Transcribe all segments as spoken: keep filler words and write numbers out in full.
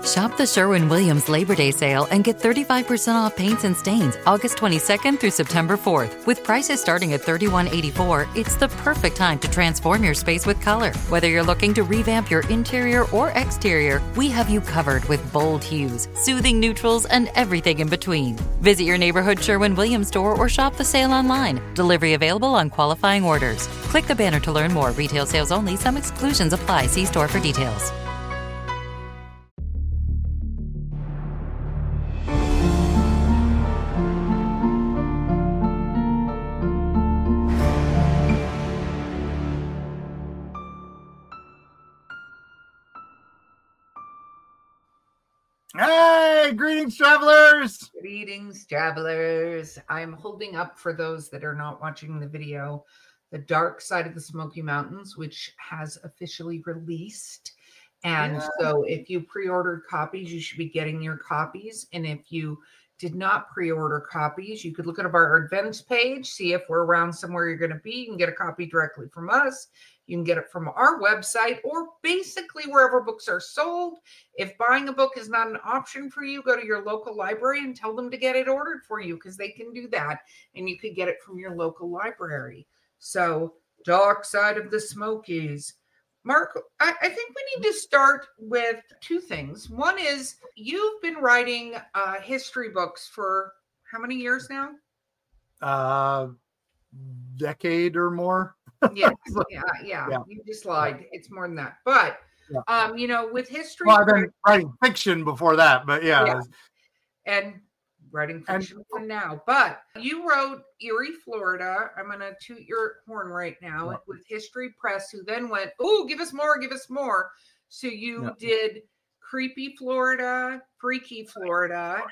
Shop the Sherwin-Williams Labor Day sale and get thirty-five percent off paints and stains August twenty-second through September fourth. With prices starting at thirty-one eighty-four, it's the perfect time to transform your space with color. Whether you're looking to revamp your interior or exterior, we have you covered with bold hues, soothing neutrals, and everything in between. Visit your neighborhood Sherwin-Williams store or shop the sale online. Delivery available on qualifying orders. Click the banner to learn more. Retail sales only. Some exclusions apply. See store for details. Hey, greetings, travelers. Greetings, travelers. I'm holding up, for those that are not watching the video, The Dark Side of the Smoky Mountains, which has officially released. And yeah. So if you pre-ordered copies, you should be getting your copies. And if you did not pre-order copies, you could look at our events page, see if we're around somewhere you're going to be. You can get a copy directly from us. You can get it from our website or basically wherever books are sold. If buying a book is not an option for you, go to your local library and tell them to get it ordered for you, because they can do that. And you could get it from your local library. So, Dark Side of the Smokies. Mark, I, I think we need to start with two things. One is, you've been writing uh, history books for how many years now? Uh, decade or more. Yes, yeah, yeah, yeah. You just lied. It's more than that. But, yeah. um, you know, with history. Well, I've been writing fiction before that, but yeah. yeah. And writing fiction and, for now. But you wrote Erie, Florida. I'm going to toot your horn right now yeah. with History Press, who then went, oh, give us more, give us more. So you yeah. did Creepy, Florida, Freaky, Florida.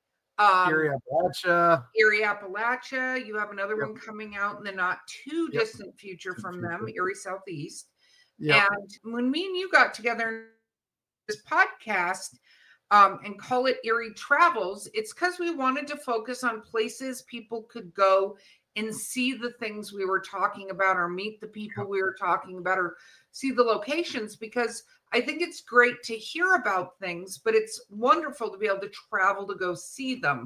Um, Erie, Appalachia. Erie, Appalachia. You have another yep. one coming out in the not too yep. distant future from them, Erie Southeast. Yep. And when me and you got together in this podcast um, and call it Erie Travels, it's because we wanted to focus on places people could go and see the things we were talking about, or meet the people yep. we were talking about, or see the locations, because I think it's great to hear about things, but it's wonderful to be able to travel to go see them.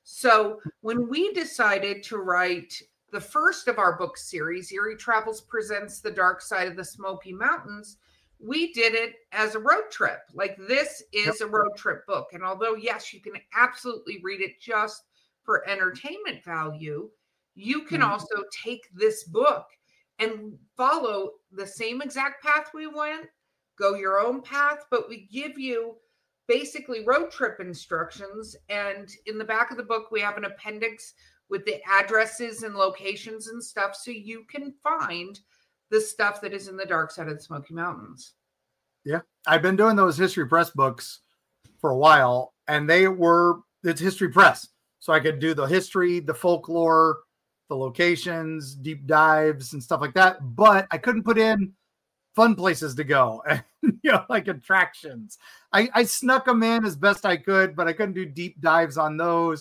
So when we decided to write the first of our book series, Erie Travels Presents The Dark Side of the Smoky Mountains, we did it as a road trip. Like, this is yep. a road trip book. And although, yes, you can absolutely read it just for entertainment value, you can mm-hmm. also take this book and follow the same exact path we went, go your own path, but we give you basically road trip instructions. And in the back of the book, we have an appendix with the addresses and locations and stuff, so you can find the stuff that is in the Dark Side of the Smoky Mountains. Yeah, I've been doing those History Press books for a while, and they were, it's History Press. So I could do the history, the folklore, the locations, deep dives and stuff like that. But I couldn't put in fun places to go, and, you know, like attractions. I, I snuck them in as best I could, but I couldn't do deep dives on those.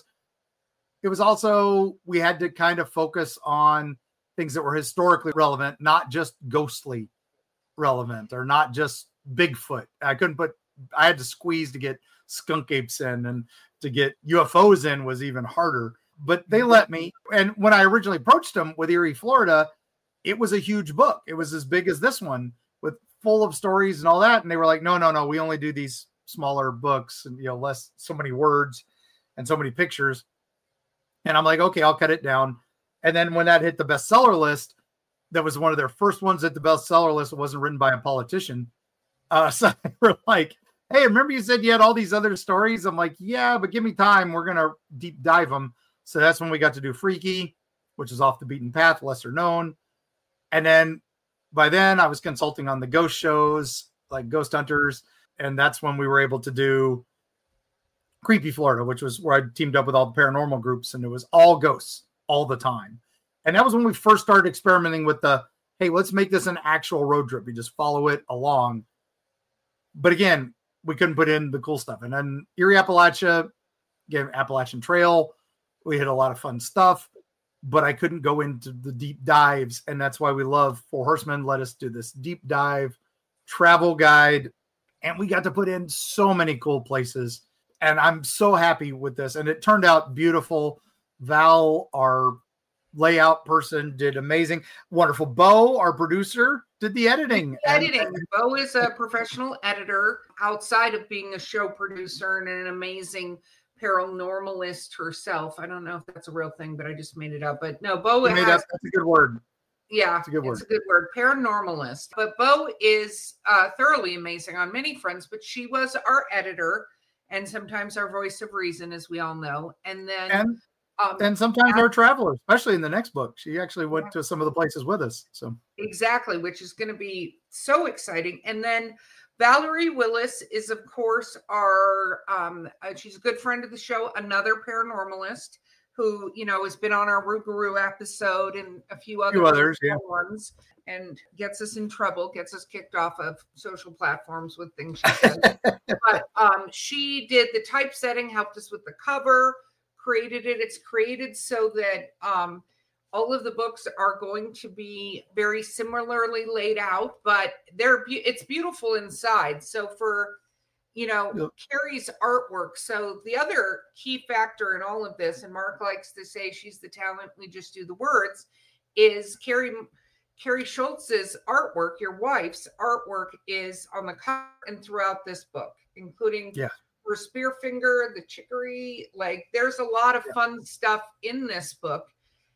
It was also, we had to kind of focus on things that were historically relevant, not just ghostly relevant, or not just Bigfoot. I couldn't put, I had to squeeze to get skunk apes in, and to get U F Os in was even harder, but they let me. And when I originally approached them with Erie, Florida, it was a huge book. It was as big as this one, with full of stories and all that. And they were like, no, no, no, we only do these smaller books, and, you know, less, so many words and so many pictures. And I'm like, okay, I'll cut it down. And then when that hit the bestseller list, that was one of their first ones at the bestseller list. It wasn't written by a politician. Uh, so they were like, hey, remember you said you had all these other stories? I'm like, yeah, but give me time. We're going to deep dive them. So that's when we got to do Freaky, which is off the beaten path, lesser known. And then by then I was consulting on the ghost shows, like Ghost Hunters. And that's when we were able to do Creepy, Florida, which was where I teamed up with all the paranormal groups, and it was all ghosts all the time. And that was when we first started experimenting with the, hey, let's make this an actual road trip. You just follow it along. But again, we couldn't put in the cool stuff. And then Erie, Appalachia, again, Appalachian Trail, we had a lot of fun stuff, but I couldn't go into the deep dives. And that's why we love Four Horsemen. Let us do this deep dive travel guide. And we got to put in so many cool places. And I'm so happy with this. And it turned out beautiful. Val, our layout person, did amazing. Wonderful. Bo, our producer, did the editing. The editing. And, Bo is a professional editor outside of being a show producer and an amazing paranormalist herself. I don't know if that's a real thing, but I just made it up. But no, Bo has, that's, that's a good word. Yeah, it's a good word. It's a good word. Paranormalist. But Bo is uh, thoroughly amazing on many fronts, but she was our editor and sometimes our voice of reason, as we all know. And then and, um, and sometimes our traveler, especially in the next book. She actually went yeah. to some of the places with us. So exactly, which is going to be so exciting. And then Valerie Willis is, of course, our um, uh, she's a good friend of the show, another paranormalist who, you know, has been on our Rougarou episode and a few other few others, yeah. ones, and gets us in trouble, gets us kicked off of social platforms with things she says. But um, she did the typesetting, helped us with the cover, created it. It's created so that um, all of the books are going to be very similarly laid out, but they're be- it's beautiful inside. So for you know, yep. Carrie's artwork. So the other key factor in all of this, and Mark likes to say she's the talent, we just do the words, is Carrie Carrie Schultz's artwork, your wife's artwork, is on the cover and throughout this book, including yeah. her spear finger, the chicory. Like there's a lot of yeah. fun stuff in this book.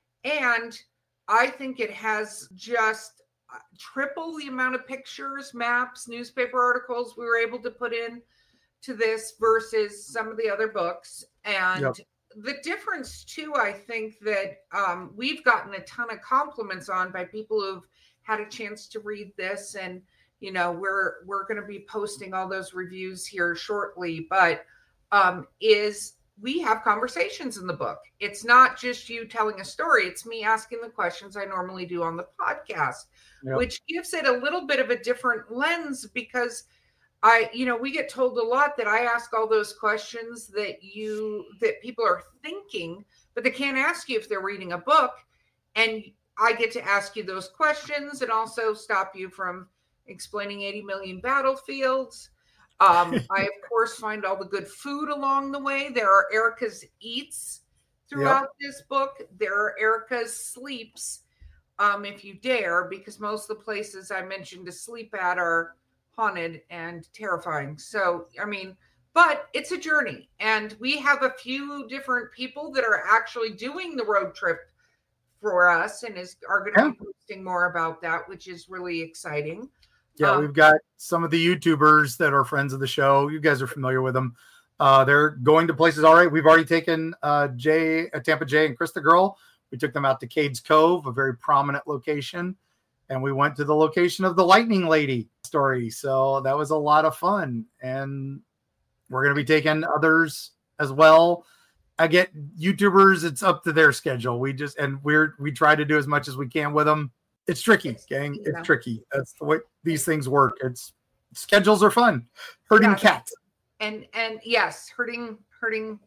And I think it has just triple the amount of pictures, maps, newspaper articles we were able to put in to this versus some of the other books. And yep. the difference too, I think that um, we've gotten a ton of compliments on by people who've had a chance to read this. And, you know, we're, we're going to be posting all those reviews here shortly, but um, is we have conversations in the book. It's not just you telling a story. It's me asking the questions I normally do on the podcast, yep. which gives it a little bit of a different lens because I, you know, we get told a lot that I ask all those questions that you, that people are thinking, but they can't ask you if they're reading a book. And I get to ask you those questions and also stop you from explaining eighty million battlefields. Um, I, of course, find all the good food along the way. There are Erica's eats throughout yep. this book. There are Erica's sleeps, um, if you dare, because most of the places I mentioned to sleep at are haunted and terrifying. So, I mean, but it's a journey. And we have a few different people that are actually doing the road trip for us and is are going to yeah. be posting more about that, which is really exciting. Yeah, um, we've got some of the YouTubers that are friends of the show. You guys are familiar with them. Uh, they're going to places. All right. We've already taken uh, Jay, uh, Tampa Jay and Chris the Girl. We took them out to Cades Cove, a very prominent location. And we went to the location of the Lightning Lady story. So that was a lot of fun. And we're going to be taking others as well. I get YouTubers. It's up to their schedule. We just, and we're, we try to do as much as we can with them. It's tricky, gang. It's yeah. tricky. That's the way these things work. It's schedules are fun. Herding yes. cats. And and yes, herding herding.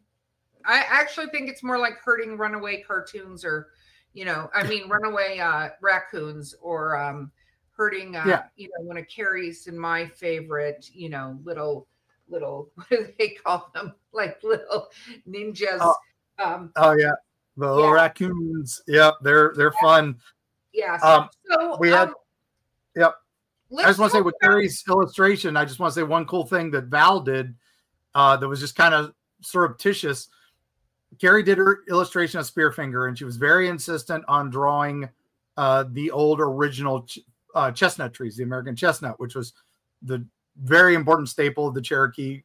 I actually think it's more like herding runaway cartoons, or you know, I mean, runaway uh, raccoons, or um, herding. Uh, yeah. You know, one of Carrie's and my favorite. You know, little little. What do they call them? Like little ninjas. Oh, um, oh yeah, the little yeah. raccoons. Yep, they're they're yeah. fun. Yeah. Um, so we had, um, yep. I just want to say with Carrie's illustration, I just want to say one cool thing that Val did uh, that was just kind of surreptitious. Carrie did her illustration of Spearfinger, and she was very insistent on drawing uh, the old original ch- uh, chestnut trees, the American chestnut, which was the very important staple of the Cherokee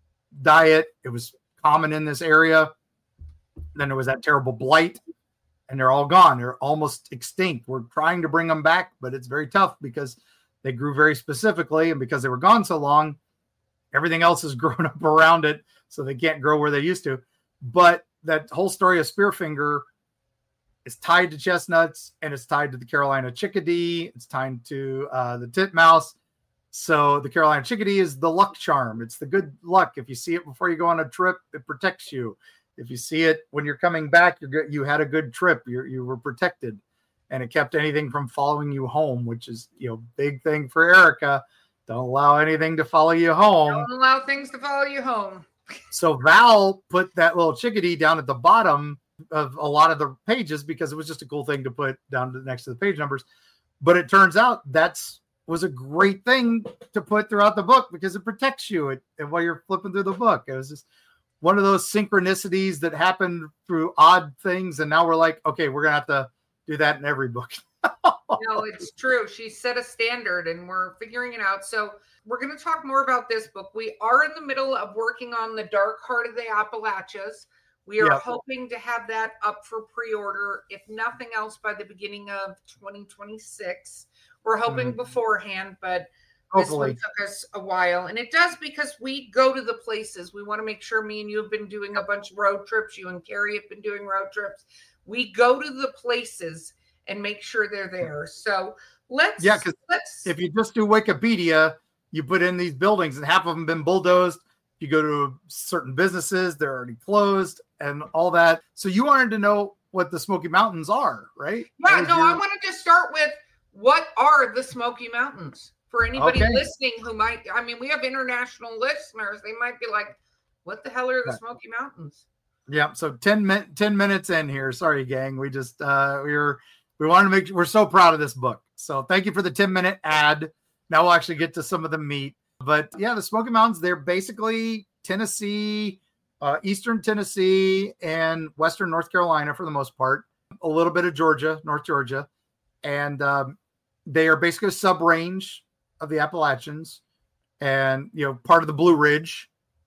diet. It was common in this area. Then there was that terrible blight. And they're all gone. They're almost extinct. We're trying to bring them back, but it's very tough because they grew very specifically. And because they were gone so long, everything else has grown up around it. So they can't grow where they used to. But that whole story of Spearfinger is tied to chestnuts, and it's tied to the Carolina chickadee. It's tied to uh, the titmouse. So the Carolina chickadee is the luck charm. It's the good luck. If you see it before you go on a trip, it protects you. If you see it when you're coming back, you're good, you had a good trip. You you were protected, and it kept anything from following you home, which is, you know, big thing for Erica. Don't allow anything to follow you home. Don't allow things to follow you home. So Val put that little chickadee down at the bottom of a lot of the pages because it was just a cool thing to put down to, next to the page numbers. But it turns out that's was a great thing to put throughout the book because it protects you it, and while you're flipping through the book. It was just one of those synchronicities that happened through odd things. And now we're like, okay, we're going to have to do that in every book. No, it's true. She set a standard and we're figuring it out. So we're going to talk more about this book. We are in the middle of working on The Dark Heart of the Appalachians. We are yep. hoping to have that up for pre-order, if nothing else, by the beginning of twenty twenty-six. We're hoping mm. beforehand, but hopefully this one took us a while. And it does because we go to the places. We want to make sure me and you have been doing a bunch of road trips. You and Carrie have been doing road trips. We go to the places and make sure they're there. So let's yeah, because let's if you just do Wikipedia, you put in these buildings and half of them been bulldozed. You go to certain businesses, they're already closed and all that. So you wanted to know what the Smoky Mountains are, right? Yeah, no, your... I wanted to start with what are the Smoky Mountains for anybody okay. listening who might, I mean, we have international listeners. They might be like, what the hell are the Smoky Mountains? Yeah. So ten, min- ten minutes in here. Sorry, gang. We just, uh, we were, we wanted to make, we're so proud of this book. So thank you for the ten minute ad. Now we'll actually get to some of the meat, but yeah, the Smoky Mountains, they're basically Tennessee, uh, Eastern Tennessee and Western North Carolina for the most part, a little bit of Georgia, North Georgia. And, um, they are basically a sub-range of the Appalachians and, you know, part of the Blue Ridge.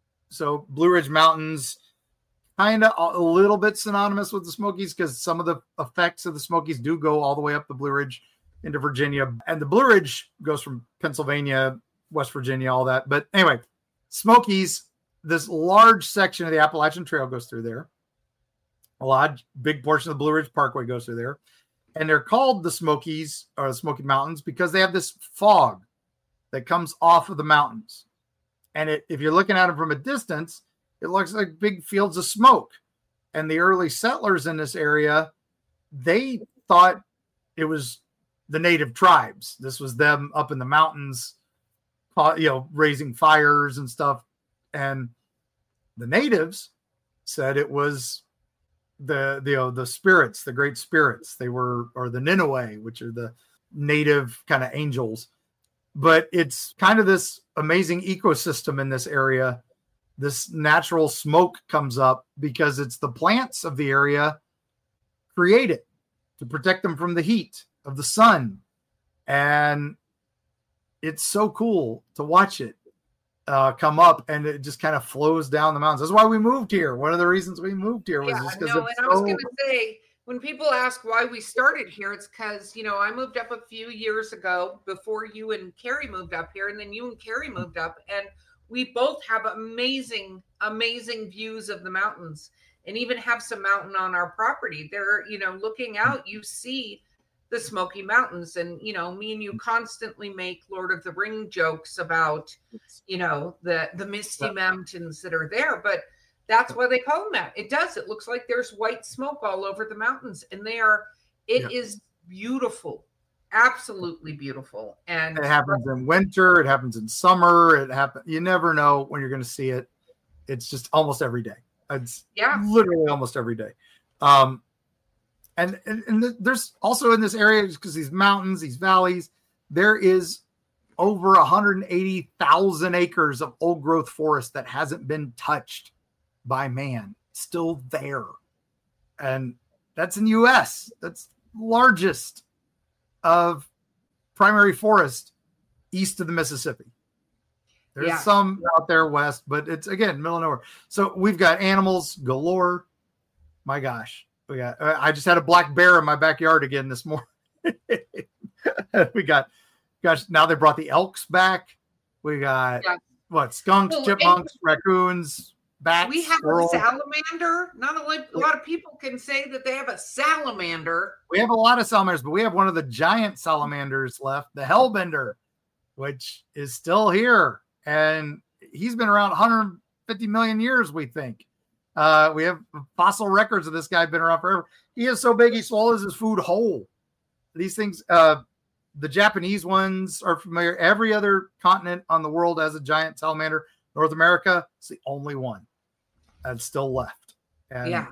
So Blue Ridge Mountains, kind of a little bit synonymous with the Smokies because some of the effects of the Smokies do go all the way up the Blue Ridge into Virginia. And the Blue Ridge goes from Pennsylvania, West Virginia, all that. But anyway, Smokies, this large section of the Appalachian Trail goes through there. A large, big portion of the Blue Ridge Parkway goes through there. And they're called the Smokies or the Smoky Mountains because they have this fog that comes off of the mountains. And it, if you're looking at them from a distance, it looks like big fields of smoke. And the early settlers in this area, they thought it was the native tribes. This was them up in the mountains, you know, raising fires and stuff. And the natives said it was the, the, you know, the spirits, the great spirits. They were, or the Nineveh, which are the native kind of angels. But it's kind of this amazing ecosystem in this area. This natural smoke comes up because it's the plants of the area created to protect them from the heat of the sun. And it's so cool to watch it uh, come up, and it just kind of flows down the mountains. That's why we moved here. One of the reasons we moved here was yeah, just because no, it's and so... I was going to say, when people ask why we started here, it's because, you know, I moved up a few years ago before you and Carrie moved up here, and then you and Carrie moved up, and we both have amazing, amazing views of the mountains, and even have some mountain on our property. They're, you know, looking out, you see the Smoky Mountains, and, you know, me and you constantly make Lord of the Ring jokes about, you know, the, the misty mountains that are there, but that's why they call them that. It does. It looks like there's white smoke all over the mountains, and they are, it yeah. is beautiful. Absolutely beautiful. And it happens in winter. It happens in summer. It happens. You never know when you're going to see it. It's just almost every day. It's yeah, literally almost every day. Um, and, and, and there's also in this area, because these mountains, these valleys, there is over one hundred eighty thousand acres of old growth forest that hasn't been touched by man, still there. And that's in the U S. That's largest of primary forest east of the Mississippi. There's yeah. some out there west, but it's, again, middle of nowhere. So we've got animals galore. My gosh. We got, I just had a black bear in my backyard again this morning. We got, gosh, now they brought the elks back. We got yeah. what? Skunks, well, chipmunks, raccoons, bats. We have squirrels. A salamander. Not a, a lot of people can say that they have a salamander. We have a lot of salamanders, but we have one of the giant salamanders left, the Hellbender, which is still here. And he's been around one hundred fifty million years, we think. Uh, we have fossil records of this guy been around forever. He is so big, he swallows his food whole. These things, uh, the Japanese ones are familiar. Every other continent on the world has a giant salamander. North America is the only one that's still left. And, yeah.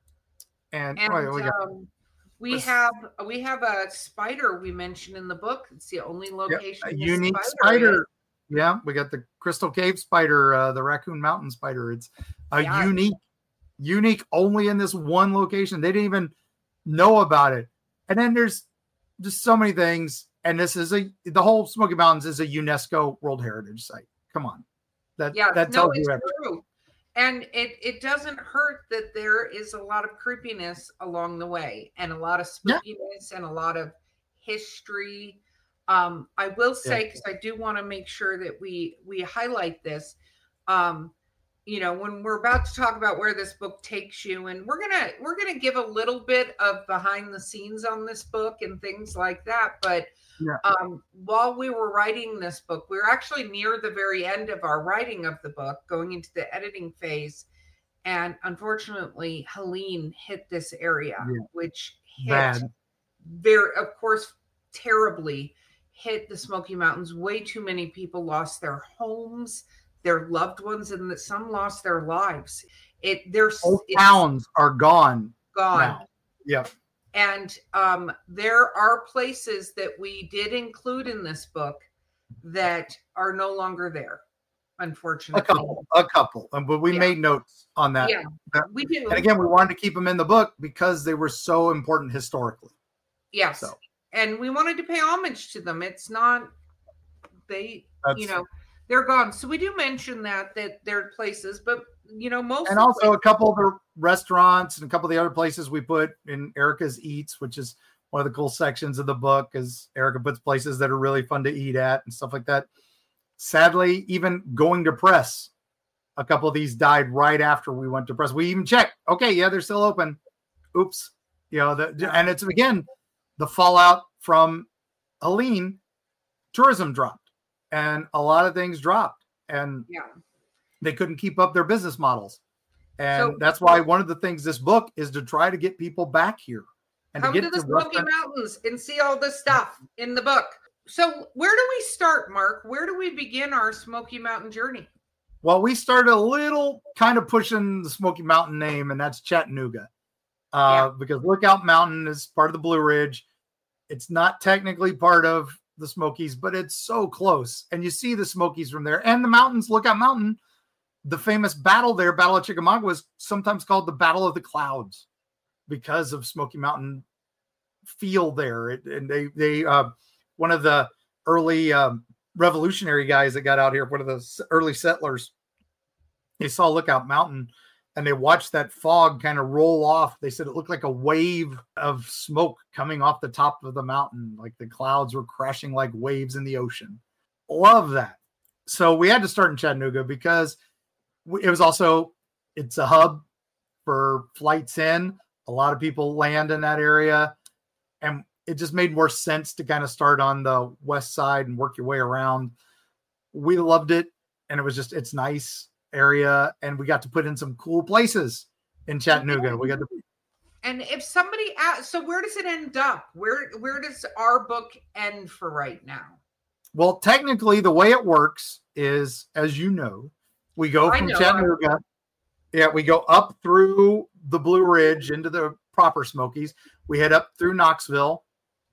And, and oh, we, got, um, we have we have a spider we mentioned in the book. It's the only location. Yep, a unique spider. spider. Yeah, we got the Crystal Cave spider, uh, the Raccoon Mountain spider. It's a yeah. unique, unique only in this one location. They didn't even know about it. And then there's just so many things. And this is a the whole Smoky Mountains is a UNESCO World Heritage Site. Come on. That, yeah, that no, tells it's you everything. True. And it, it doesn't hurt that there is a lot of creepiness along the way and a lot of spookiness yeah. and a lot of history. Um, I will say, because yeah. I do want to make sure that we we highlight this. Um, you know, when we're about to talk about where this book takes you, and we're gonna we're gonna give a little bit of behind the scenes on this book and things like that. But yeah. um, while we were writing this book, we were actually near the very end of our writing of the book, going into the editing phase, and unfortunately, Helene hit this area, yeah. which hit Bad. very, of course, terribly. Hit the Smoky Mountains. Way too many people lost their homes, their loved ones, and that some lost their lives. It there's whole towns are gone. Gone. Now. Yep. And um, there are places that we did include in this book that are no longer there, unfortunately. A couple, a couple, but we yeah. made notes on that. Yeah, that, we do. And again, we wanted to keep them in the book because they were so important historically. Yes. So. And we wanted to pay homage to them. It's not, they, That's, you know, they're gone. So we do mention that, that they're places, but, you know, most. And also places- a couple of the restaurants and a couple of the other places we put in Erica's Eats, which is one of the cool sections of the book, is Erica puts places that are really fun to eat at and stuff like that. Sadly, even going to press, a couple of these died right after we went to press. We even checked. Okay, yeah, they're still open. Oops. You know, the, and it's, again, the fallout from Helene, tourism dropped and a lot of things dropped and yeah. they couldn't keep up their business models. And so, that's why one of the things this book is to try to get people back here and come to get to the to Smoky Western- Mountains and see all this stuff in the book. So where do we start, Mark? Where do we begin our Smoky Mountain journey? Well, we started a little kind of pushing the Smoky Mountain name, and that's Chattanooga. Uh, yeah. Because Lookout Mountain is part of the Blue Ridge. It's not technically part of the Smokies, but it's so close. And you see the Smokies from there. And the mountains, Lookout Mountain, the famous battle there, Battle of Chickamauga, was sometimes called the Battle of the Clouds because of Smoky Mountain feel there. It, and they, they uh, one of the early um, revolutionary guys that got out here, one of the early settlers, they saw Lookout Mountain and they watched that fog kind of roll off. They said it looked like a wave of smoke coming off the top of the mountain. Like the clouds were crashing like waves in the ocean. Love that. So we had to start in Chattanooga because it was also, it's a hub for flights in. A lot of people land in that area. And it just made more sense to kind of start on the west side and work your way around. We loved it. And it was just, it's nice area, and we got to put in some cool places in Chattanooga. We got to. And if somebody asks, so where does it end up? Where where does our book end for right now? Well, technically, the way it works is, as you know, we go from Chattanooga. Yeah, we go up through the Blue Ridge into the proper Smokies. We head up through Knoxville,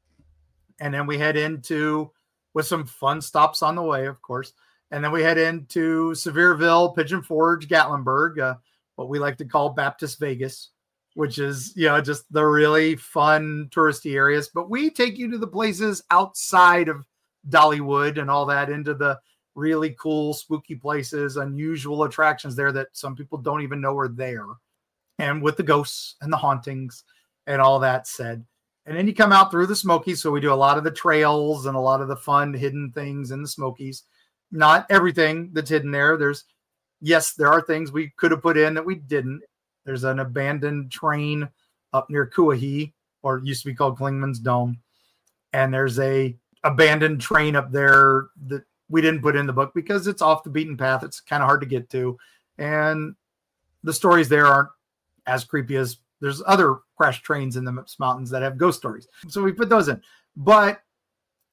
and then we head into, with some fun stops on the way, of course. And then we head into Sevierville, Pigeon Forge, Gatlinburg, uh, what we like to call Baptist Vegas, which is, you know, just the really fun touristy areas. But we take you to the places outside of Dollywood and all that, into the really cool, spooky places, unusual attractions there that some people don't even know are there. And with the ghosts and the hauntings and all that said. And then you come out through the Smokies. So we do a lot of the trails and a lot of the fun hidden things in the Smokies. Not everything that's hidden there. There's, yes, there are things we could have put in that we didn't. There's an abandoned train up near Cuahee, or it used to be called Klingman's Dome. And there's a abandoned train up there that we didn't put in the book because it's off the beaten path. It's kind of hard to get to. And the stories there aren't as creepy as there's other crash trains in the mountains that have ghost stories. So we put those in. But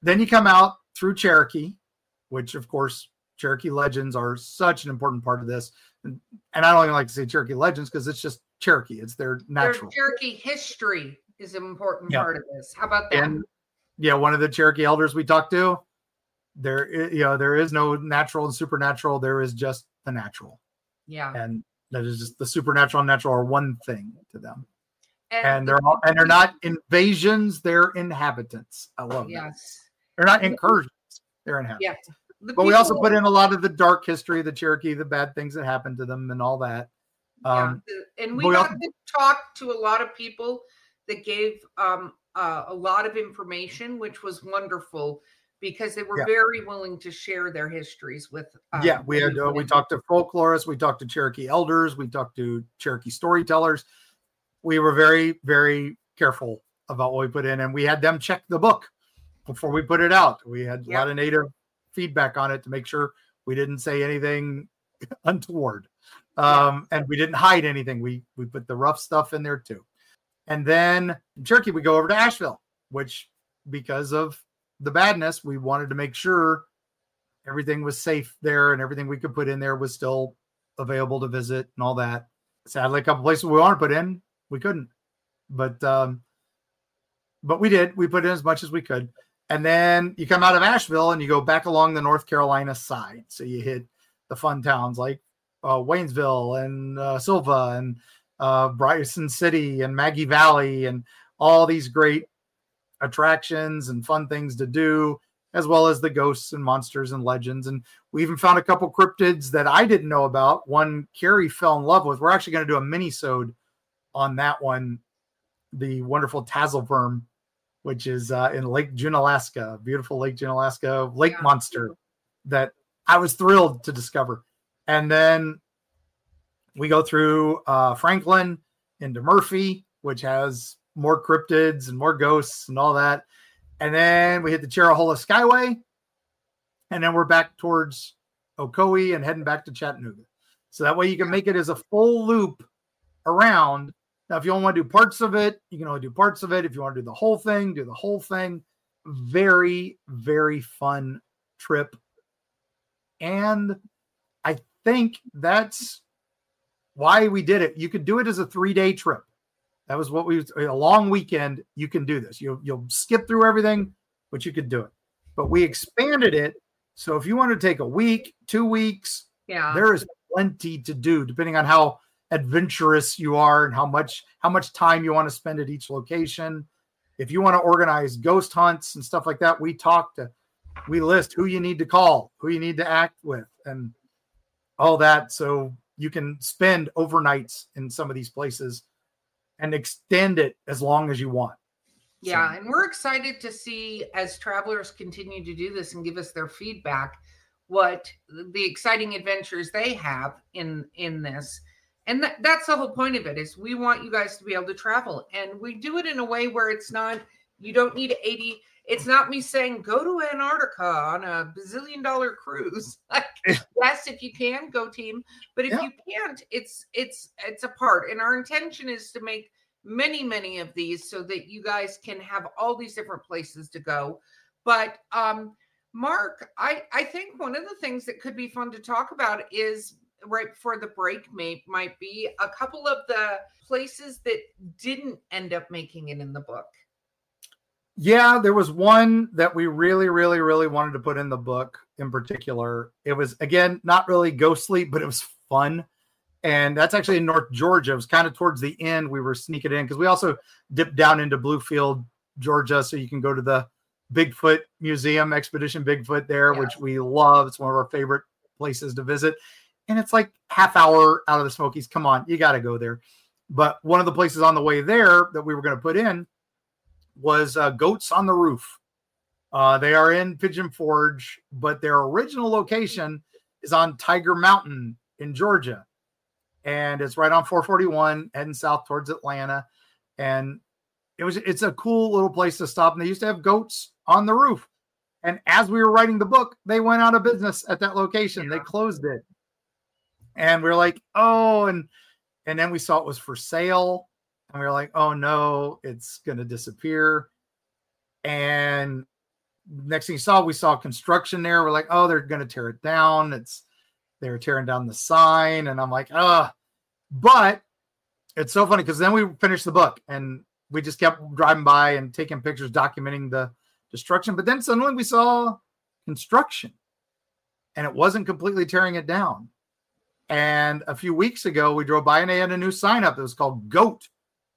then you come out through Cherokee, which of course Cherokee legends are such an important part of this. And, and I don't even like to say Cherokee legends because it's just Cherokee. It's their natural. Their Cherokee history is an important yeah. part of this. How about that? And, yeah, one of the Cherokee elders we talked to, there, you know, there is no natural and supernatural. There is just the natural. Yeah. And that is just the supernatural and natural are one thing to them. And, and the, they're all, and they're not invasions, they're inhabitants. I love yes. that. They're not incursions, they're inhabitants. Yeah. But people, we also put in a lot of the dark history of the Cherokee, the bad things that happened to them and all that. Um, yeah. And we we got also, to talk to a lot of people that gave um, uh, a lot of information, which was wonderful because they were yeah. very willing to share their histories with. Um, yeah, we had uh, we talked to folklorists, we talked to Cherokee elders, we talked to Cherokee storytellers. We were very, very careful about what we put in, and we had them check the book before we put it out. We had yeah. a lot of native feedback on it to make sure we didn't say anything untoward. Um, yeah. And we didn't hide anything. We we put the rough stuff in there too. And then in Cherokee, we go over to Asheville, which because of the badness, we wanted to make sure everything was safe there and everything we could put in there was still available to visit and all that. Sadly, a couple places we wanted to put in, we couldn't. But um, but we did. We put in as much as we could. And then you come out of Asheville and you go back along the North Carolina side. So you hit the fun towns like uh, Waynesville and uh, Silva and uh, Bryson City and Maggie Valley and all these great attractions and fun things to do, as well as the ghosts and monsters and legends. And we even found a couple cryptids that I didn't know about. One Carrie fell in love with. We're actually going to do a mini-sode on that one, the wonderful Tassel-worm, which is uh, in Lake Junaluska, beautiful Lake Junaluska lake yeah. monster that I was thrilled to discover. And then we go through uh, Franklin into Murphy, which has more cryptids and more ghosts and all that. And then we hit the Cherahole Skyway. And then we're back towards Ocoee and heading back to Chattanooga. So that way you can make it as a full loop around. Now, if you only want to do parts of it, you can only do parts of it. If you want to do the whole thing, do the whole thing. Very, very fun trip. And I think that's why we did it. You could do it as a three-day trip. That was what we, a long weekend, you can do this. You'll, you'll skip through everything, but you could do it. But we expanded it. So if you want to take a week, two weeks, yeah, there is plenty to do, depending on how adventurous you are and how much how much time you want to spend at each location. If you want to organize ghost hunts and stuff like that, we talk to we list who you need to call, who you need to act with, and all that, so you can spend overnights in some of these places and extend it as long as you want. Yeah, so. And we're excited to see, as travelers continue to do this and give us their feedback, what the exciting adventures they have in in this. And th- that's the whole point of it, is we want you guys to be able to travel. And we do it in a way where it's not, you don't need eighty. It's not me saying, go to Antarctica on a bazillion dollar cruise. Like, yes, if you can, go team. But if yeah. you can't, it's, it's, it's a part. And our intention is to make many, many of these so that you guys can have all these different places to go. But um, Mark, I, I think one of the things that could be fun to talk about is, right before the break may, might be a couple of the places that didn't end up making it in the book. Yeah, there was one that we really, really, really wanted to put in the book in particular. It was, again, not really ghostly, but it was fun. And that's actually in North Georgia. It was kind of towards the end. We were sneaking in because we also dipped down into Bluefield, Georgia. So you can go to the Bigfoot Museum, Expedition Bigfoot there, yeah. which we love. It's one of our favorite places to visit. And it's like half hour out of the Smokies. Come on, you got to go there. But one of the places on the way there that we were going to put in was uh, Goats on the Roof. Uh, they are in Pigeon Forge, but their original location is on Tiger Mountain in Georgia. And it's right on four forty-one, heading south towards Atlanta. And it was it's a cool little place to stop. And they used to have goats on the roof. And as we were writing the book, they went out of business at that location. Yeah. They closed it. And we were like, oh, and and then we saw it was for sale. And we were like, oh, no, it's going to disappear. And next thing you saw, we saw construction there. We're like, oh, they're going to tear it down. It's they're tearing down the sign. And I'm like, ah, but it's so funny because then we finished the book and we just kept driving by and taking pictures, documenting the destruction. But then suddenly we saw construction and it wasn't completely tearing it down. And a few weeks ago, we drove by and they had a new sign up. It was called GOAT.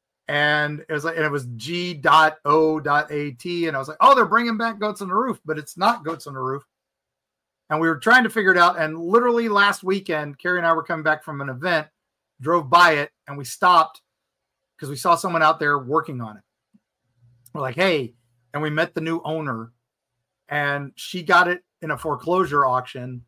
And it was like, and it was G O A T. And I was like, oh, they're bringing back Goats on the Roof, but it's not Goats on the Roof. And we were trying to figure it out. And literally last weekend, Carrie and I were coming back from an event, drove by it, and we stopped because we saw someone out there working on it. We're like, hey, and we met the new owner, and she got it in a foreclosure auction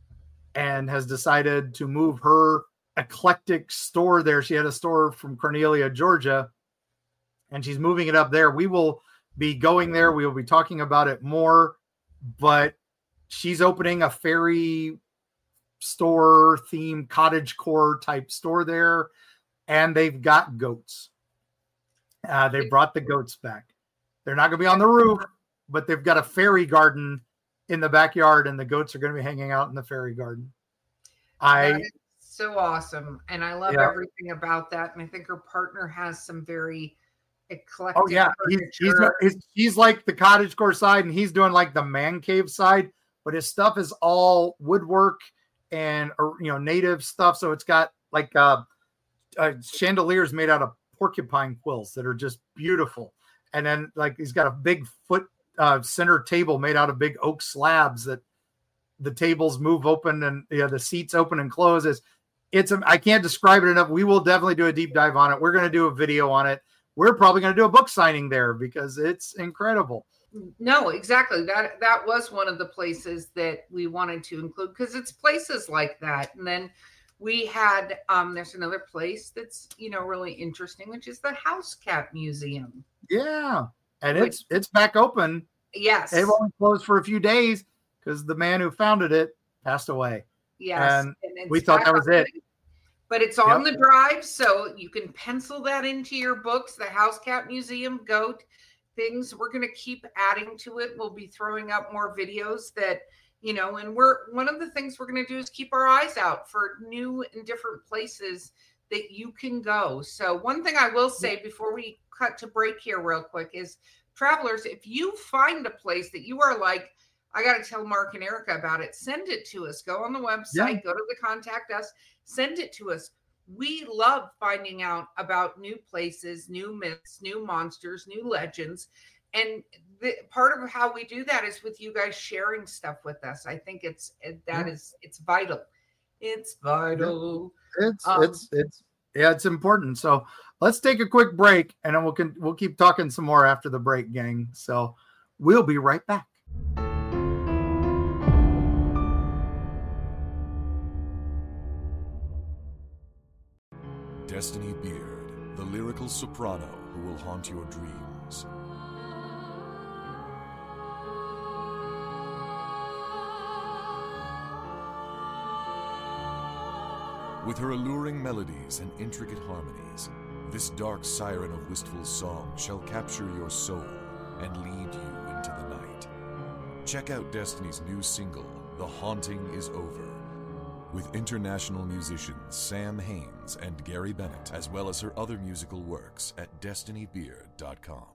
and has decided to move her eclectic store there. She had a store from Cornelia, Georgia, and she's moving it up there. We will be going there. We will be talking about it more, but she's opening a fairy store themed cottage core type store there. And they've got goats. Uh, they brought the goats back. They're not going to be on the roof, but they've got a fairy garden in the backyard, and the goats are going to be hanging out in the fairy garden. I so awesome, and I love yeah. everything about that. And I think her partner has some very eclectic. Oh yeah, he's, he's, he's he's like the cottagecore side, and he's doing like the man cave side. But his stuff is all woodwork and you know native stuff. So it's got like uh, uh, chandeliers made out of porcupine quills that are just beautiful. And then like he's got a big foot uh, center table made out of big oak slabs that the tables move open and you know, the seats open and close. It's, it's I can't describe it enough. We will definitely do a deep dive on it. We're going to do a video on it. We're probably going to do a book signing there because it's incredible. No, exactly. That that was one of the places that we wanted to include because it's places like that. And then we had um, there's another place that's you know really interesting, which is the House Cat Museum. Yeah, and which, it's it's back open. Yes, they've only closed for a few days because the man who founded it passed away. Yes, and, and we thought that was it. But it's on yep. the drive, so you can pencil that into your books. The House Cat Museum, Goat, things. We're going to keep adding to it. We'll be throwing up more videos that, you know, and we're one of the things we're going to do is keep our eyes out for new and different places that you can go. So one thing I will say before we cut to break here real quick is, travelers, if you find a place that you are like, I got to tell Mark and Erica about it, send it to us. Go on the website, yeah. go to the contact us, send it to us. We love finding out about new places, new myths, new monsters, new legends. And the, part of how we do that is with you guys sharing stuff with us. I think it's it, that yeah. is it's vital. It's vital. It's um, it's it's yeah, it's important. So let's take a quick break, and then we'll can, we'll keep talking some more after the break, gang. So we'll be right back. Destiny Beard, the lyrical soprano who will haunt your dreams. With her alluring melodies and intricate harmonies, this dark siren of wistful song shall capture your soul and lead you into the night. Check out Destiny's new single, The Haunting Is Over, with international musicians Sam Haines and Gary Bennett, as well as her other musical works at destiny beard dot com.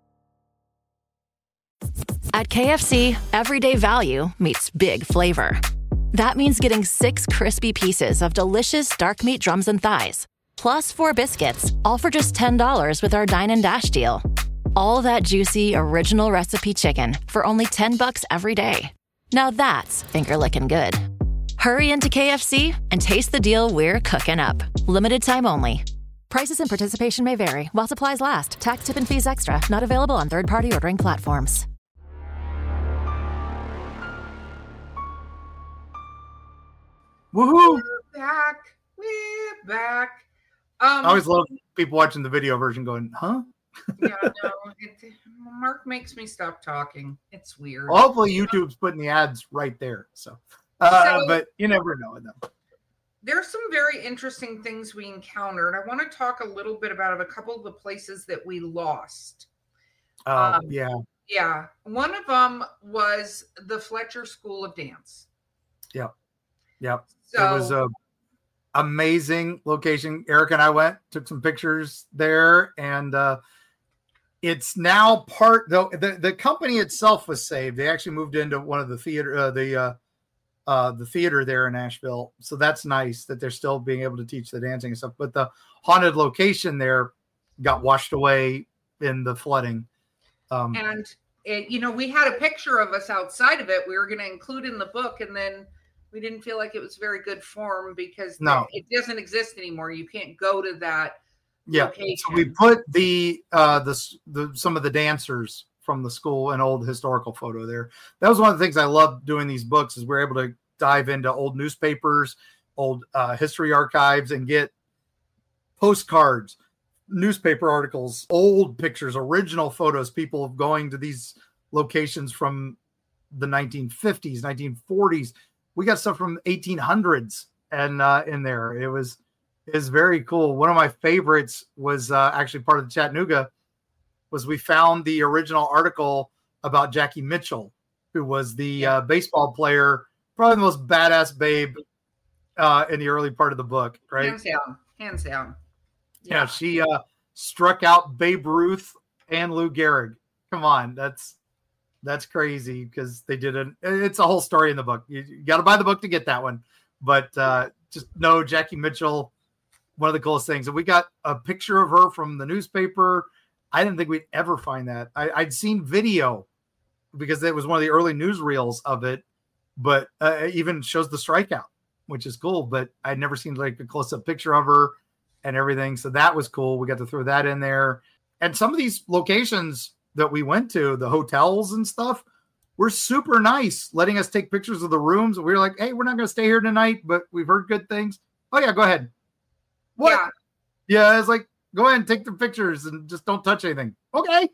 At K F C, everyday value meets big flavor. That means getting six crispy pieces of delicious dark meat drums and thighs, plus four biscuits, all for just ten dollars with our Dine and Dash deal. All that juicy, original recipe chicken for only ten bucks every day. Now that's finger-licking good. Hurry into K F C and taste the deal we're cooking up. Limited time only. Prices and participation may vary while supplies last. Tax, tip, and fees extra. Not available on third-party ordering platforms. Woohoo! We're back. We're back. Um, I always love people watching the video version going, huh? yeah, no. It, Mark makes me stop talking. It's weird. Well, hopefully YouTube's putting the ads right there. So, uh, so, but you never know them. There's some very interesting things we encountered. I want to talk a little bit about a couple of the places that we lost. Oh, um, yeah. Yeah. One of them was the Fletcher School of Dance. Yeah. Yeah. So, it was a amazing location. Eric and I went, took some pictures there, and uh, it's now part, though the, the company itself was saved. They actually moved into one of the theater, uh, the, uh, uh, the theater there in Asheville. So that's nice that they're still being able to teach the dancing and stuff, but the haunted location there got washed away in the flooding. Um, and it, you know, we had a picture of us outside of it. We were going to include in the book, and then we didn't feel like it was very good form because no. it doesn't exist anymore. You can't go to that yeah. location. So we put the, uh, the, the, some of the dancers from the school, an old historical photo there. That was one of the things I loved doing these books is we're able to dive into old newspapers, old uh, history archives, and get postcards, newspaper articles, old pictures, original photos, people going to these locations from the nineteen fifties, nineteen forties. We got stuff from eighteen hundreds and uh, in there. It was is very cool. One of my favorites was uh, actually part of the Chattanooga. Was we found the original article about Jackie Mitchell, who was the uh, baseball player, probably the most badass babe uh, in the early part of the book, right? Hands down, hands down. Yeah, Yeah, she uh, struck out Babe Ruth and Lou Gehrig. Come on, that's that's crazy because they did it. It's a whole story in the book. You, you got to buy the book to get that one. But uh, just know Jackie Mitchell, one of the coolest things. And we got a picture of her from the newspaper. I didn't think we'd ever find that. I, I'd seen video because it was one of the early newsreels of it, but uh, it even shows the strikeout, which is cool. But I'd never seen like a close-up picture of her and everything. So that was cool. We got to throw that in there. And some of these locations that we went to, the hotels and stuff, were super nice, letting us take pictures of the rooms. We were like, hey, we're not going to stay here tonight, but we've heard good things. Oh, yeah, go ahead. What? Yeah. Yeah, it's like, go ahead and take the pictures and just don't touch anything. Okay.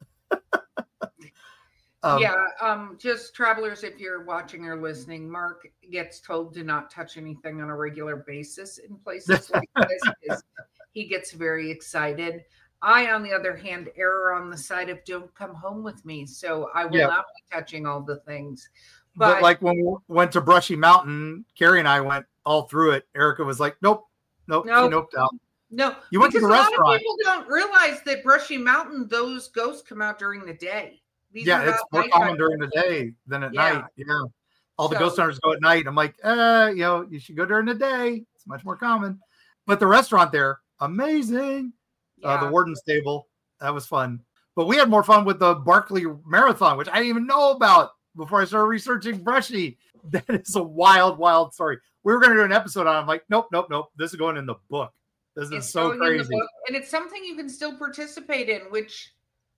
um, yeah. Um, just travelers, if you're watching or listening, Mark gets told to not touch anything on a regular basis in places like this because he gets very excited. I, on the other hand, err on the side of don't come home with me. So I will Yeah. not be touching all the things. But, But, like when we went to Brushy Mountain, Carrie and I went all through it. Erica was like, nope, nope, Nope. she noped out. no, You went to because the a lot restaurant. of people don't realize that Brushy Mountain, those ghosts come out during the day. These Yeah, are it's not more nighttime common during the day than at Yeah. night. Yeah. All the So- ghost hunters go at night. I'm like, uh, you know, you should go during the day. It's much more common. But the restaurant there, amazing. Uh, the Yeah. Warden's Table, that was fun. But we had more fun with the Barkley Marathon, which I didn't even know about before I started researching Brushy. That is a wild, wild story. We were going to do an episode on it. I'm like, nope, nope, nope. This is going in the book. This is It's so going in the crazy. book, and it's something you can still participate in, which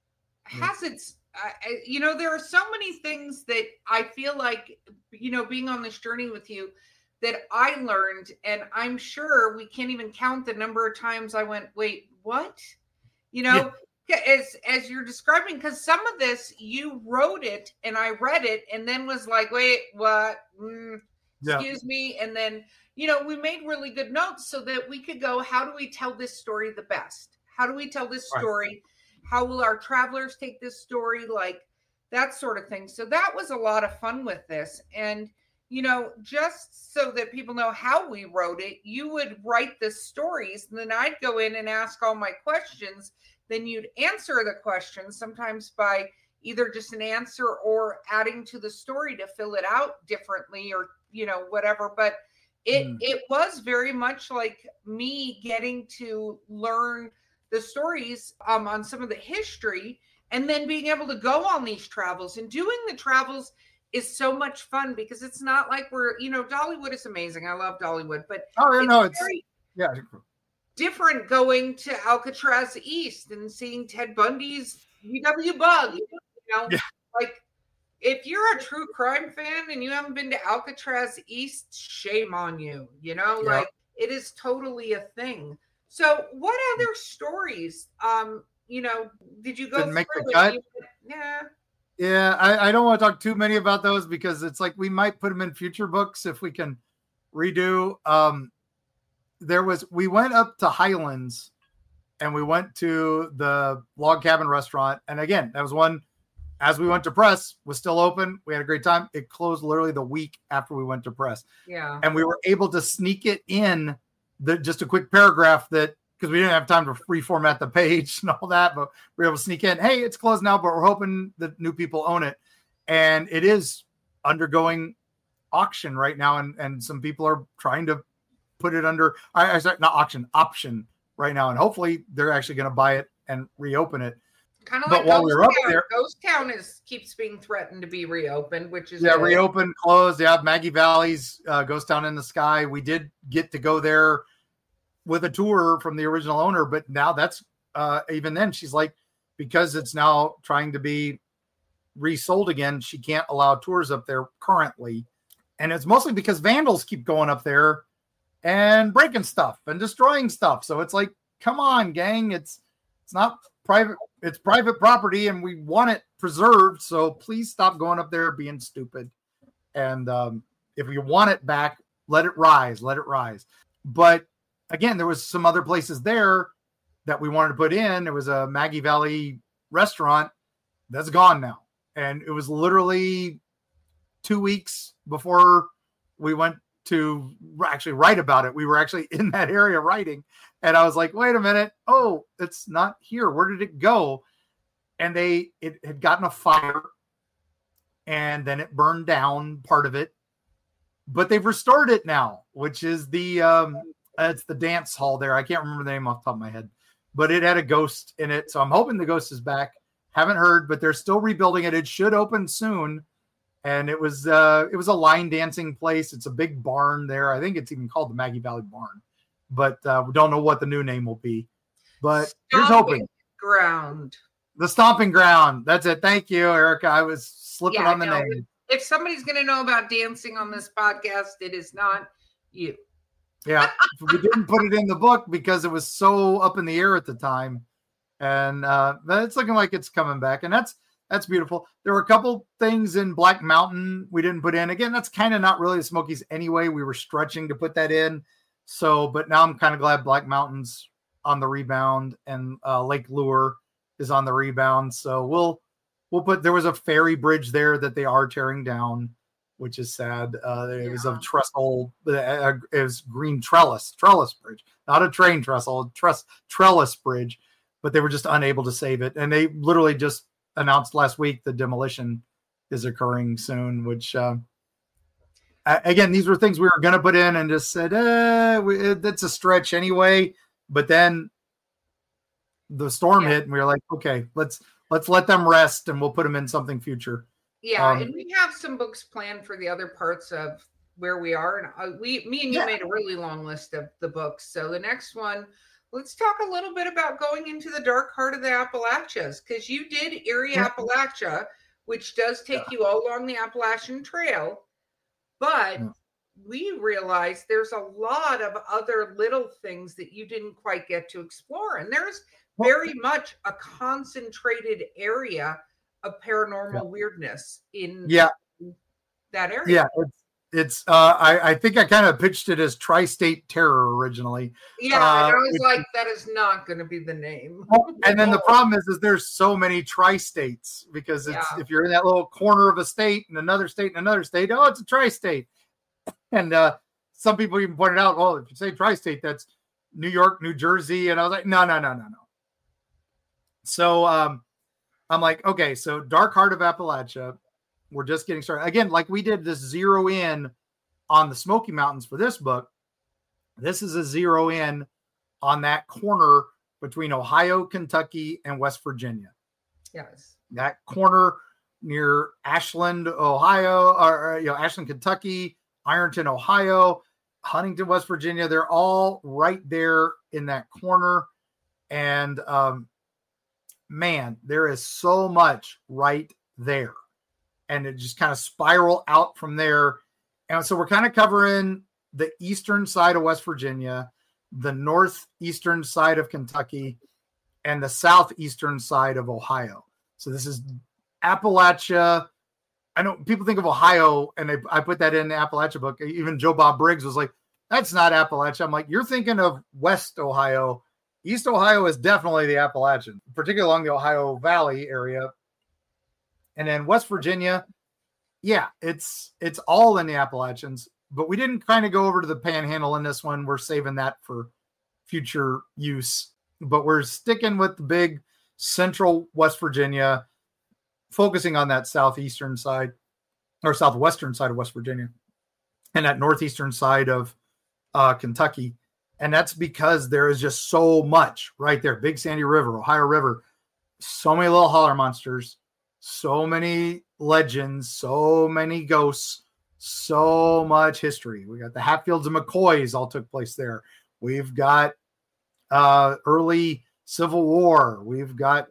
has its, uh, you know, there are so many things that I feel like, you know, being on this journey with you that I learned, and I'm sure we can't even count the number of times I went, wait, what? You know, as as you're describing, because some of this you wrote it and I read it and then was like, wait, what? Mm, Yeah. excuse me. And then, you know, we made really good notes so that we could go, how do we tell this story the best? How do we tell this Right. story? How will our travelers take this story? Like that sort of thing. So that was a lot of fun with this. And, you know, just so that people know how we wrote it, you would write the stories and then I'd go in and ask all my questions. Then you'd answer the questions, sometimes by either just an answer or adding to the story to fill it out differently or, you know, whatever. But it Mm. it was very much like me getting to learn the stories um, on some of the history and then being able to go on these travels. And doing the travels is so much fun because it's not like we're, you know, Dollywood is amazing. I love Dollywood, but Oh, yeah, it's no, it's, very yeah. different going to Alcatraz East and seeing Ted Bundy's V W Bug. You know, Yeah. like if you're a true crime fan and you haven't been to Alcatraz East, shame on you. You know, Yeah. like it is totally a thing. So, what other stories? Um, you know, did you go Didn't make the through it? cut? You- Yeah. Yeah, I, I don't want to talk too many about those because it's like we might put them in future books if we can redo. Um, there was we went up to Highlands and we went to the log cabin restaurant, and again, that was one as we went to press, was still open. We had a great time. It closed literally the week after we went to press. Yeah. And we were able to sneak it in the just a quick paragraph that, because we didn't have time to reformat the page and all that, but we were able to sneak in, hey, it's closed now, but we're hoping that new people own it. And it is undergoing auction right now. And, and some people are trying to put it under, I, I sorry, not auction, option right now. And hopefully they're actually going to buy it and reopen it. Kind of but like while Ghost we were up Town. there, Ghost Town is keeps being threatened to be reopened, which is yeah, good. reopened, closed. Yeah, Maggie Valley's uh, Ghost Town in the Sky. We did get to go there with a tour from the original owner, but now that's uh, even then she's like, because it's now trying to be resold again, she can't allow tours up there currently, and it's mostly because vandals keep going up there and breaking stuff and destroying stuff. So it's like, come on, gang, it's it's not private. It's private property and we want it preserved. So please stop going up there being stupid. And um, if you want it back, let it rise, let it rise. But again, there was some other places there that we wanted to put in. There was a Maggie Valley restaurant that's gone now. And it was literally two weeks before we went to actually write about it. We were actually in that area writing. And I was like, wait a minute. Oh, it's not here. Where did it go? And they, it had gotten a fire and then it burned down part of it, but they've restored it now, which is the, um, it's the dance hall there. I can't remember the name off the top of my head, but it had a ghost in it. So I'm hoping the ghost is back. Haven't heard, but they're still rebuilding it. It should open soon. And it was, uh, it was a line dancing place. It's a big barn there. I think it's even called the Maggie Valley Barn. But uh, we don't know what the new name will be. But Stomping here's hoping. Ground. The Stomping Ground. That's it. Thank you, Erica. I was slipping Yeah, on the no, name. If somebody's going to know about dancing on this podcast, it is not you. Yeah. We didn't put it in the book because it was so up in the air at the time. And uh, but it's looking like it's coming back. And that's that's beautiful. There were a couple things in Black Mountain we didn't put in. Again, that's kind of not really the Smokies anyway. We were stretching to put that in. So, but now I'm kind of glad Black Mountain's on the rebound and uh, Lake Lure is on the rebound. So we'll, we'll put, there was a ferry bridge there that they are tearing down, which is sad. Uh, it yeah. was a trestle, uh, it was green trellis, trellis bridge, not a train trestle, tress, trellis bridge, but they were just unable to save it. And they literally just announced last week the demolition is occurring soon, which, uh, again, these were things we were going to put in and just said, eh, we, that's a stretch anyway. But then the storm yeah. hit and we were like, okay, let's, let's let them rest and we'll put them in something future. Yeah. Um, and we have some books planned for the other parts of where we are. And uh, we, me and you yeah. made a really long list of the books. So the next one, let's talk a little bit about going into the dark heart of the Appalachians. Cause you did Erie, yeah. Appalachia, which does take yeah. you all along the Appalachian Trail. But yeah. we realized there's a lot of other little things that you didn't quite get to explore. And there's very much a concentrated area of paranormal yeah. weirdness in yeah. that area. Yeah. It's, it's uh, I, I think I kind of pitched it as Tri-State Terror originally. Yeah. Uh, and I was which, like, that is not going to be the name. And then the problem is, is there's so many tri-states because it's, yeah. if you're in that little corner of a state and another state and another state, oh, it's a tri-state. And uh, some people even pointed out, well, if you say tri-state, that's New York, New Jersey. And I was like, no, no, no, no, no. So um, I'm like, okay, so Dark Heart of Appalachia, we're just getting started. Again, like we did this zero in on the Smoky Mountains for this book. This is a zero in on that corner between Ohio, Kentucky, and West Virginia. Yes. That corner near Ashland, Ohio, or, you know, Ashland, Kentucky, Ironton, Ohio, Huntington, West Virginia. They're all right there in that corner. And um, man, there is so much right there. And it just kind of spiral out from there. And so we're kind of covering the eastern side of West Virginia, the northeastern side of Kentucky, and the southeastern side of Ohio. So this is Appalachia. I know people think of Ohio, and they, I put that in the Appalachia book. Even Joe Bob Briggs was like, that's not Appalachia. I'm like, you're thinking of West Ohio. East Ohio is definitely the Appalachian, particularly along the Ohio Valley area. And then West Virginia, yeah, it's it's all in the Appalachians, but we didn't kind of go over to the Panhandle in this one. We're saving that for future use, but we're sticking with the big central West Virginia, focusing on that southeastern side or southwestern side of West Virginia and that northeastern side of uh, Kentucky. And that's because there is just so much right there. Big Sandy River, Ohio River, so many little holler monsters, so many legends, so many ghosts, so much history. We got the Hatfields and McCoys all took place there. We've got uh, early Civil War. We've got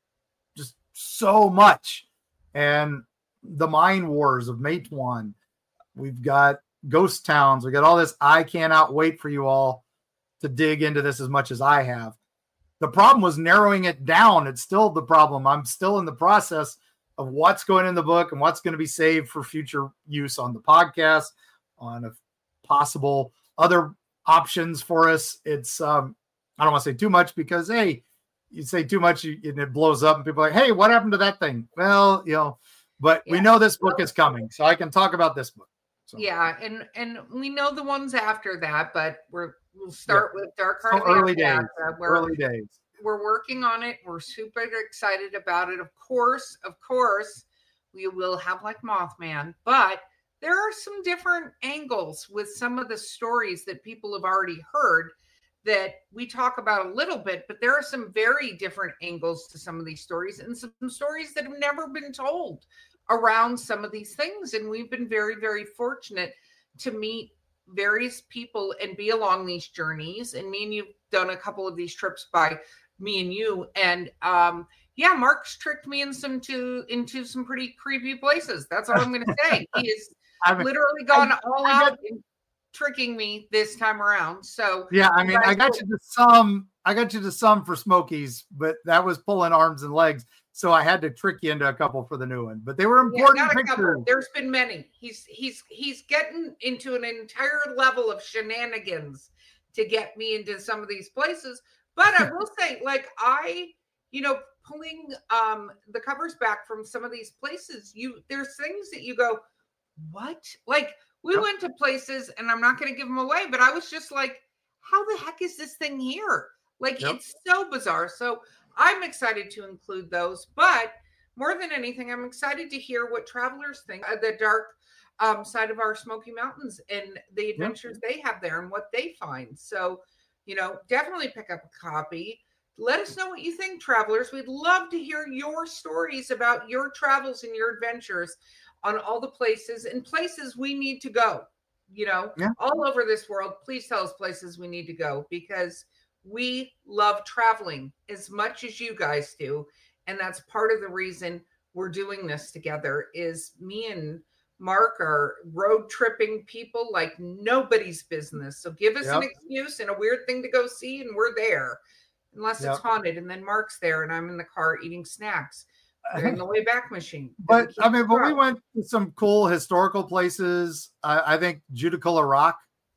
just so much. And the mine wars of Matewan. We've got ghost towns. We got all this. I cannot wait for you all to dig into this as much as I have. The problem was narrowing it down. It's still the problem. I'm still in the process of what's going in the book and what's going to be saved for future use on the podcast, on a possible other options for us. It's, um, I don't want to say too much because, hey, you say too much and it blows up and people are like, hey, what happened to that thing? Well, you know, but yeah. we know this book is coming, so I can talk about this book. So. Yeah, and and we know the ones after that, but we're we'll start yeah. with Dark Heart. So early days. Early days. We're working on it. We're super excited about it. Of course, of course, we will have like Mothman, but there are some different angles with some of the stories that people have already heard that we talk about a little bit, but there are some very different angles to some of these stories and some stories that have never been told around some of these things. And we've been very, very fortunate to meet various people and be along these journeys. And me and you've done a couple of these trips by me and you. And um, yeah, Mark's tricked me in some to, into some pretty creepy places. That's all I'm going to say. He has I mean, literally gone I, all I out in tricking me this time around. So yeah, I mean, I got you to some, I got you to some for Smokies, but that was pulling arms and legs. So I had to trick you into a couple for the new one, but they were important yeah, pictures. There's been many. He's he's he's getting into an entire level of shenanigans to get me into some of these places. But I will say, like I, you know, pulling um the covers back from some of these places, you there's things that you go, what? Like we yep. went to places, and I'm not going to give them away, but I was just like, how the heck is this thing here? Like yep. it's so bizarre. So I'm excited to include those, but more than anything, I'm excited to hear what travelers think of the dark um, side of our Smoky Mountains and the adventures yeah. they have there and what they find. So, you know, definitely pick up a copy. Let us know what you think, travelers. We'd love to hear your stories about your travels and your adventures on all the places and places we need to go, you know, yeah. all over this world. Please tell us places we need to go, because we love traveling as much as you guys do. And that's part of the reason we're doing this together is me and Mark are road tripping people like nobody's business. So give us yep. an excuse and a weird thing to go see, and we're there. Unless yep. it's haunted, and then Mark's there and I'm in the car eating snacks. They're in the Wayback Machine. But I mean, but we went to some cool historical places. I, I think Judaculla Rock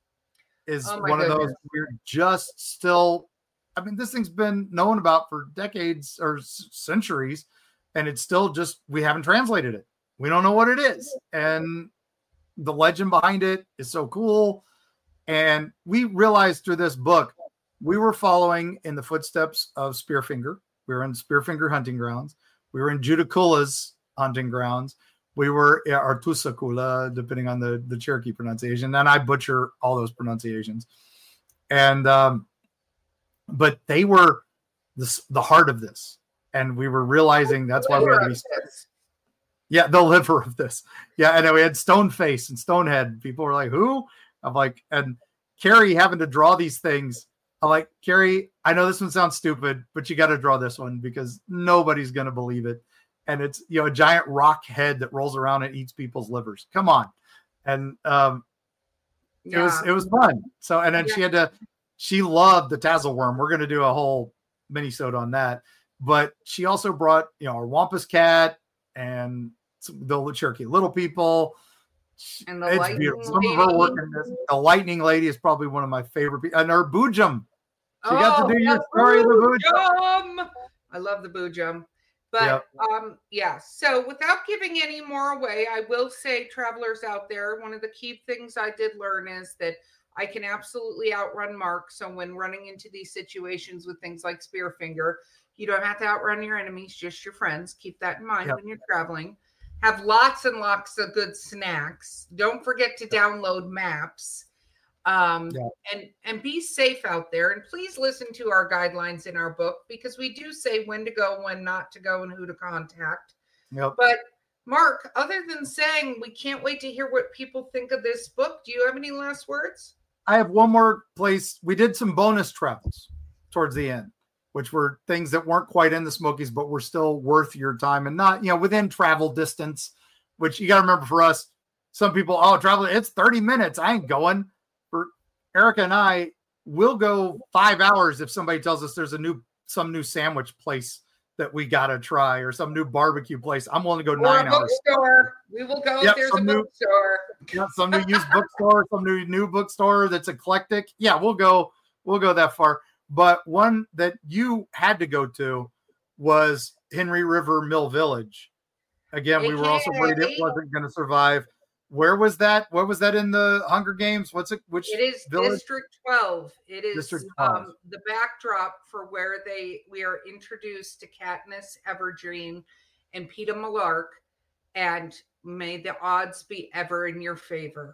is oh one goodness. of those we're just still, I mean, this thing's been known about for decades or s- centuries, and it's still just, we haven't translated it. We don't know what it is. And the legend behind it is so cool. And we realized through this book, we were following in the footsteps of Spearfinger. We were in Spearfinger hunting grounds. We were in Judaculla's hunting grounds. We were at Artusakula, depending on the, the Cherokee pronunciation. And I butcher all those pronunciations. And, um, but they were the, the heart of this. And we were realizing that's why we had to be started. Yeah, the liver of this. Yeah, and then we had Stoneface and Stonehead. People were like, who? I'm like, and Carrie having to draw these things. I'm like, Carrie, I know this one sounds stupid, but you got to draw this one because nobody's going to believe it. And it's, you know, a giant rock head that rolls around and eats people's livers. Come on. And um, yeah. it was, it was fun. So, and then yeah. she had to, she loved the tassel worm. We're going to do a whole mini-sode on that. But she also brought, you know, our Wampus cat and the Cherokee Little People. And the it's beautiful. Some lady. of her work in this. The Lightning Lady is probably one of my favorite people. And her Boojum. She oh, got to do your story of the Boojum. I love the Boojum. But Yep. um, yeah, so without giving any more away, I will say, travelers out there, one of the key things I did learn is that I can absolutely outrun Mark. So when running into these situations with things like Spearfinger, you don't have to outrun your enemies, just your friends. Keep that in mind Yep. when you're traveling. Have lots and lots of good snacks. Don't forget to download maps. Um, Yeah. and and be safe out there, and please listen to our guidelines in our book, because we do say when to go, when not to go, and who to contact. Yep. But Mark, other than saying we can't wait to hear what people think of this book, do you have any last words? I have one more place. We did some bonus travels towards the end, which were things that weren't quite in the Smokies, but were still worth your time and not, you know, within travel distance, which you got to remember for us, some people, oh, travel, it's thirty minutes. I ain't going. For Erica and I, we'll go five hours if somebody tells us there's a new, some new sandwich place that we got to try, or some new barbecue place. I'm willing to go Or nine a hours. bookstore. We will go Yep, if there's a some new- bookstore. Yeah, some new used bookstore, some new new bookstore that's eclectic. Yeah, we'll go, we'll go that far. But one that you had to go to was Henry River Mill Village. Again, we were also worried it wasn't going to survive. Where was that? What was that in the Hunger Games? What's it? Which It is village? District twelve. It is District twelve. Um, the backdrop for where they we are introduced to Katniss Everdeen and Peeta Mellark, and may the odds be ever in your favor.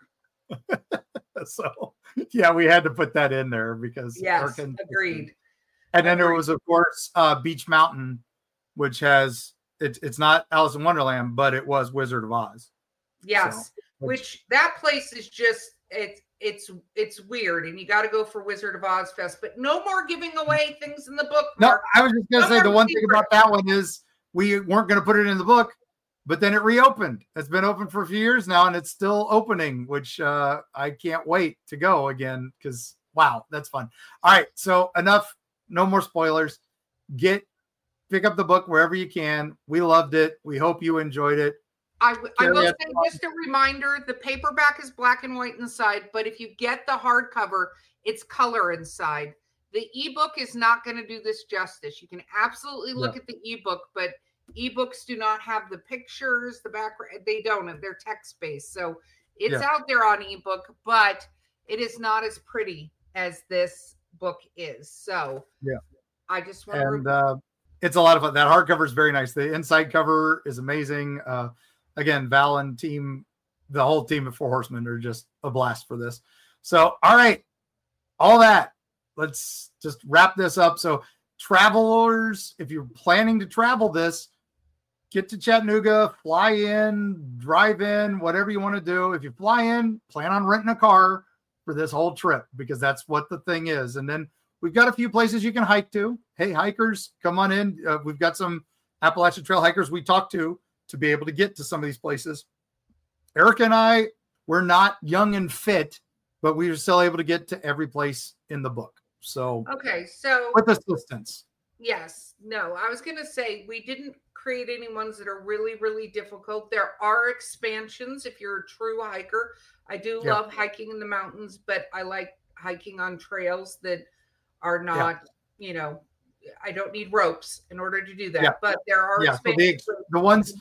So yeah, we had to put that in there because Yes, Erkin- agreed. And then there Agreed. was, of course, uh, Beach Mountain, which has it's it's not Alice in Wonderland, but it was Wizard of Oz. Yes, So, which that place is just it's it's it's weird, and you got to go for Wizard of Oz Fest. But no more giving away things in the book. No, Mark. I was just going to No say the more one thing secrets. about that one is we weren't going to put it in the book, but then it reopened. It's been open for a few years now, and it's still opening, which uh, I can't wait to go again because, wow, that's fun. All right, so enough. No more spoilers. Get pick up the book wherever you can. We loved it. We hope you enjoyed it. I, w- I Carry will it say on. just a reminder, the paperback is black and white inside, but if you get the hardcover, it's color inside. The ebook is not going to do this justice. You can absolutely look Yeah. at the ebook, but ebooks do not have the pictures, the background. They don't. They're text-based. So it's Yeah. out there on ebook, but it is not as pretty as this book is. So Yeah. I just want to And uh, it's a lot of fun. That hardcover is very nice. The inside cover is amazing. Uh, again, Val and team, the whole team of Four Horsemen are just a blast for this. So, all right, all that. Let's just wrap this up. So, travelers, if you're planning to travel this, get to Chattanooga, fly in, drive in, whatever you want to do. If you fly in, plan on renting a car for this whole trip because that's what the thing is. And then we've got a few places you can hike to. Hey, hikers, come on in. Uh, we've got some Appalachian Trail hikers we talked to to be able to get to some of these places. Erica and I, we're not young and fit, but we were still able to get to every place in the book. So okay. So with assistance. yes, no, I was going to say we didn't create any ones that are really, really difficult. There are expansions if you're a true hiker. I do Yeah. love hiking in the mountains, but I like hiking on trails that are not, you know, I don't need ropes in order to do that. Yeah. But there are Yeah, so the, expansions. the ones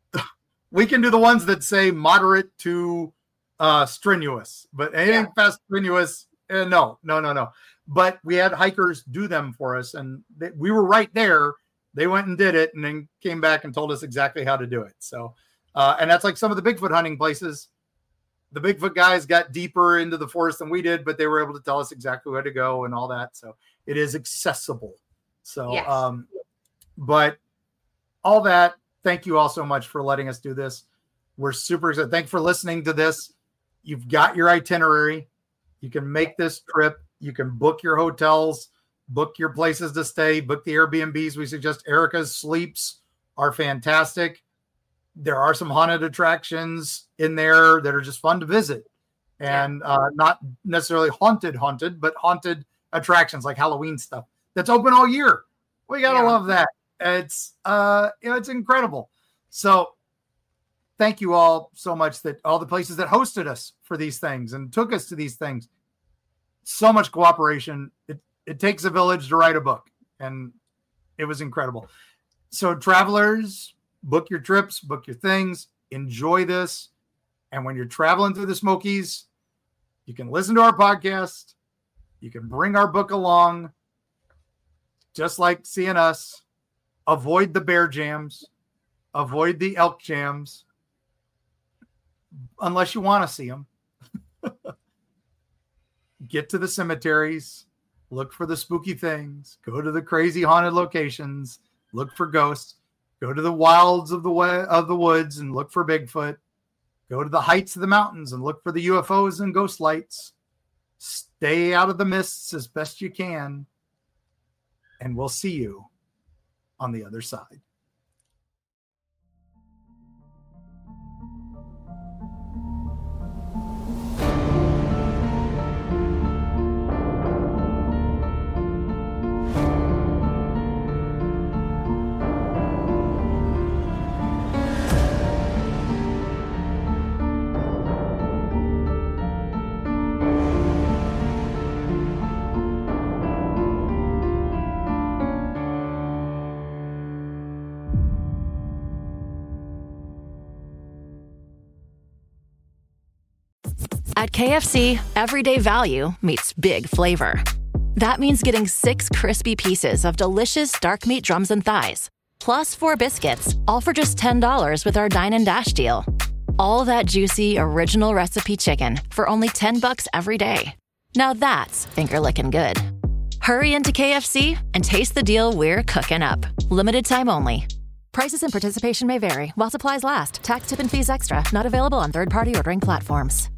we can do the ones that say moderate to uh, strenuous, but anything Yeah. fast strenuous, eh, no, no, no, no. But we had hikers do them for us, and they, we were right there. They went and did it, and then came back and told us exactly how to do it. So, uh, and that's like some of the Bigfoot hunting places. The Bigfoot guys got deeper into the forest than we did, but they were able to tell us exactly where to go and all that. So it is accessible. So, Yes. um, but all that, thank you all so much for letting us do this. We're super excited. Thanks for listening to this. You've got your itinerary. You can make this trip. You can book your hotels, book your places to stay, book the Airbnbs. We suggest Erica's sleeps are fantastic. There are some haunted attractions in there that are just fun to visit and uh, not necessarily haunted, haunted, but haunted attractions like Halloween stuff that's open all year. We got to Yeah. love that. It's, uh, you know, it's incredible. So thank you all so much that all the places that hosted us for these things and took us to these things. So much cooperation. It, it takes a village to write a book, and it was incredible. So travelers, book your trips, book your things, enjoy this. And when you're traveling through the Smokies, you can listen to our podcast. You can bring our book along, just like seeing us. Avoid the bear jams. Avoid the elk jams. Unless you want to see them. Get to the cemeteries. Look for the spooky things. Go to the crazy haunted locations. Look for ghosts. Go to the wilds of the way, of the woods and look for Bigfoot. Go to the heights of the mountains and look for the U F Os and ghost lights. Stay out of the mists as best you can. And we'll see you on the other side. At K F C, everyday value meets big flavor. That means getting six crispy pieces of delicious dark meat drums and thighs, plus four biscuits, all for just ten dollars with our Dine and Dash deal. All that juicy, original recipe chicken for only ten bucks every day. Now that's finger-licking good. Hurry into K F C and taste the deal we're cooking up. Limited time only. Prices and participation may vary while supplies last. Tax, tip, and fees extra. Not available on third-party ordering platforms.